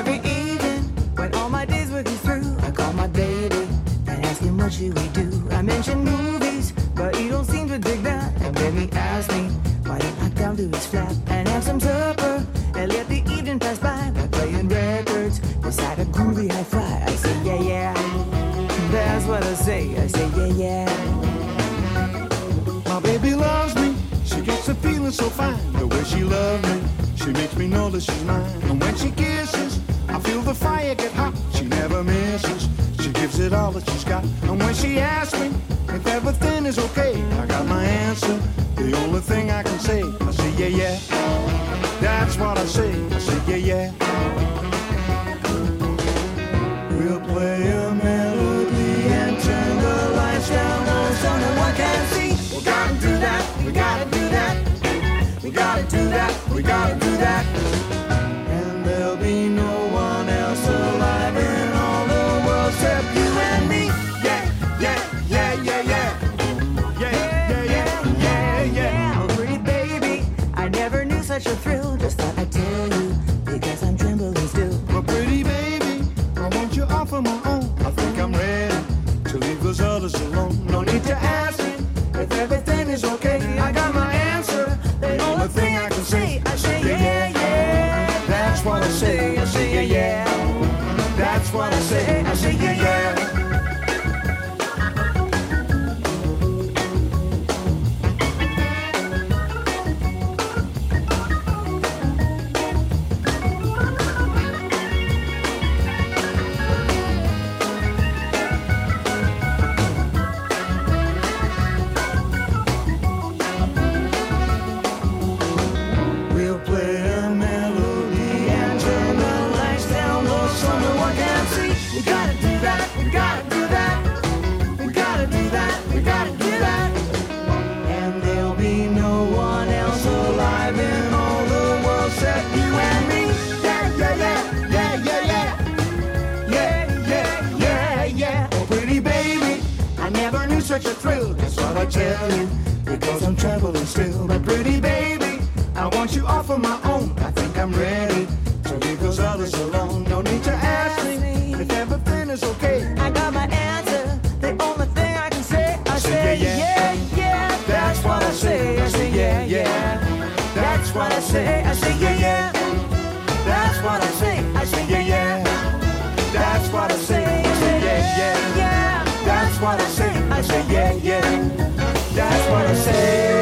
every evening, when all my days would be through, I call my baby and ask him what should we do. I mention movies, but he don't seem to dig that. And then he asks me why don't I down to his flat and have some supper and let the evening pass by playing records beside a groovy hi-fi. I say yeah, yeah, that's what I say. I say yeah, yeah. My baby loves me, she gets a feeling so fine. The way she loves me, she makes me know that she's mine. And when she kisses, I feel the fire get hot. She never misses, she gives it all that she's got. And when she asks me if everything is okay, I got my answer, the only thing I can say. I say yeah, yeah, that's what I say. I say yeah, yeah. We'll play a melody and turn the lights down low so no one can see. We gotta do that, we gotta do that. We gotta do that, we gotta do that. And there'll be no one else alive in all the world except you and me. Yeah, yeah, yeah, yeah, yeah. Yeah, yeah, yeah, yeah, yeah. Oh, pretty baby, I never knew such a thrill. Just thought I'd tell you because I'm trembling still. But pretty baby, I want you off on my own. I think I'm ready to leave those others alone. No need to ask me if everything is okay. I got my answer, the only thing I can say. I say yeah, yeah, that's what I say. I say yeah, yeah, that's what I say. I say yeah, yeah. We'll play a melody and turn the lights down low so no one can see. We gotta do that, we gotta do that. We gotta do that, we gotta do that. And there'll be no one else alive in all the world except you and me. Yeah, yeah, yeah, yeah, yeah, yeah. Yeah, yeah, yeah, yeah. Oh, pretty baby, I never knew such a thrill. That's what I tell you, because I'm traveling still. But pretty baby, I want you off on my own. I think I'm ready to leave those others alone. No need to ask me if everything is okay. I got my answer, the only thing I can say. I say yeah, yeah, yeah, that's what I say. I say yeah, yeah, that's what I say. I say yeah, yeah, that's what I say. I say yeah, yeah, that's what I say. I say yeah, yeah, yeah, that's what I say. I say yeah, yeah, that's what I say.